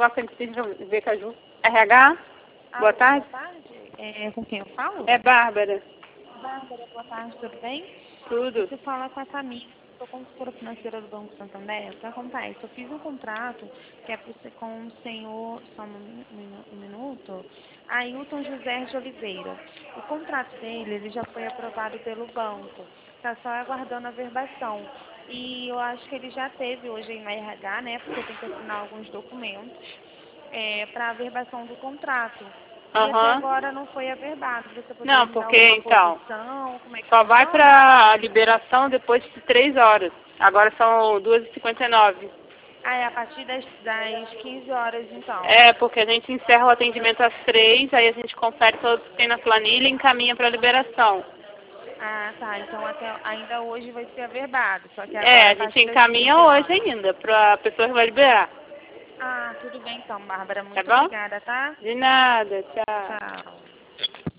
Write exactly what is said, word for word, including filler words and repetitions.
negócio aí que precisa ver com a Ju. R H? Ah, Boa tarde. Boa tarde. É, com quem eu falo? É Bárbara. Bárbara, boa tarde, tudo bem? Tudo. Você fala com a Tamir, sou consultora financeira do Banco Santander. O que acontece? Eu fiz um contrato que é pro- com o senhor, só um, minu- um minuto, Ailton José de Oliveira. O contrato dele, ele já foi aprovado pelo banco, está só aguardando a verbação. E eu acho que ele já teve hoje aí no R H, né, porque tem que assinar alguns documentos, é, para a verbação do contrato. E até Aham. agora não foi averbado. Você poderia Não, me dar porque alguma então, posição? Como é que só vai funciona? pra liberação depois de três horas. Agora são duas e cinquenta e nove. Ah, é a partir das, das quinze horas, então. É, porque a gente encerra o atendimento às três, aí a gente confere todos que tem na planilha e encaminha pra liberação. Ah, tá. Então até, ainda hoje vai ser averbado, só que É, agora a a gente partir das encaminha quinze hoje horas. ainda pra pessoa que vai liberar. Ah, tudo bem então, Bárbara. Tá Muito bom? obrigada, tá? De nada, tchau. Tchau.